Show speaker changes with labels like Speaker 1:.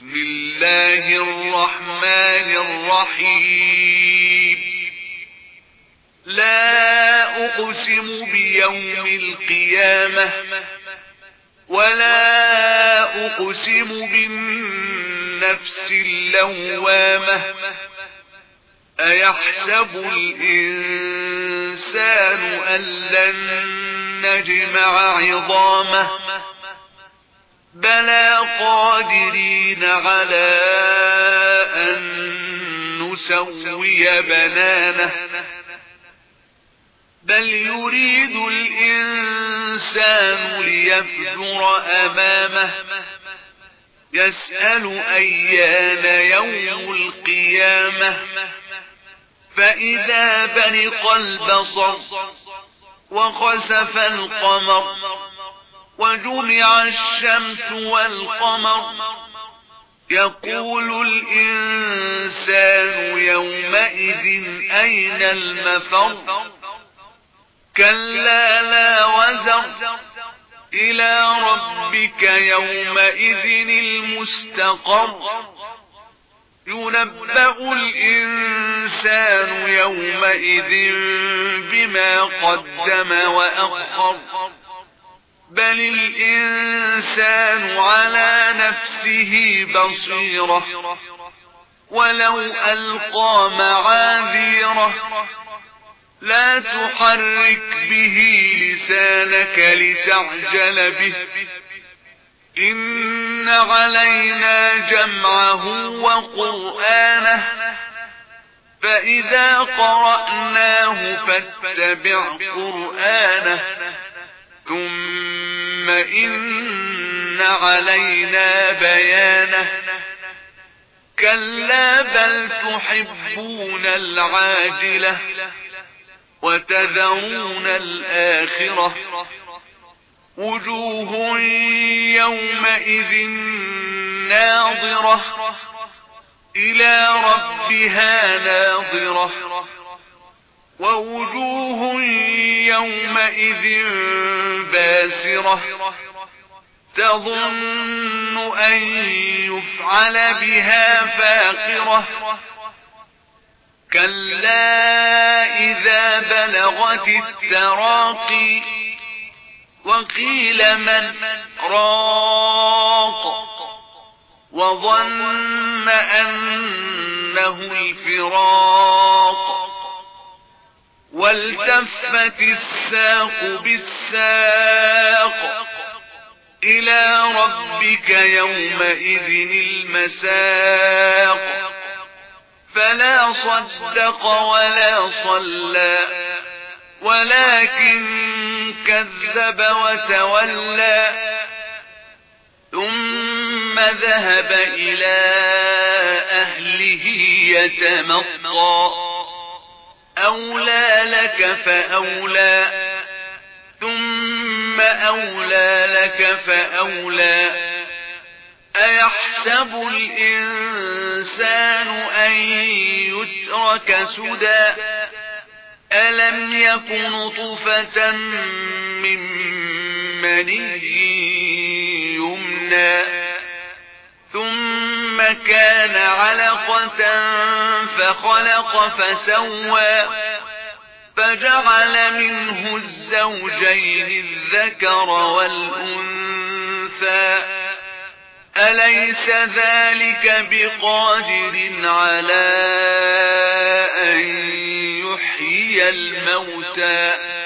Speaker 1: بسم الله الرحمن الرحيم لا أقسم بيوم القيامة ولا أقسم بالنفس اللوامة أيحسب الإنسان أن لن نجمع عظامه بلى قادرين على أن نسوي بنانه بل يريد الإنسان ليفجر أمامه يسأل أيان يوم القيامة فإذا برق البصر وخسف القمر وجمع الشمس والقمر يقول الإنسان يومئذ أين المفر كلا لا وزر إلى ربك يومئذ المستقر ينبأ الإنسان يومئذ بما قدم وأخر بل الإنسان على نفسه بصيرة ولو ألقى معاذيره لا تحرك به لسانك لتعجل به إن علينا جمعه وقرآنه فإذا قرأناه فاتبع قرآنه ثم إن علينا بيانه كلا بل تحبون العاجلة وتذرون الآخرة وجوه يومئذ ناظرة إلى ربها ناظرة ووجوه يومئذ باسرة تظن أن يفعل بها فاقرة كلا إذا بلغت التراقي وقيل من راق وظن أنه الفراق والتفت الساق بالساق إلى ربك يومئذ المساق فلا صدق ولا صلى ولكن كذب وتولى ثم ذهب إلى أهله يتمطى أولى لك فأولى ثم أولى لك فأولى أيحسب الإنسان أن يترك سدى ألم يك نطفة من مني يمنى ثم كان علقة فخلق فسوى فجعل منه الزوجين الذكر والأنثى أليس ذلك بقادر على أن يحيي الموتى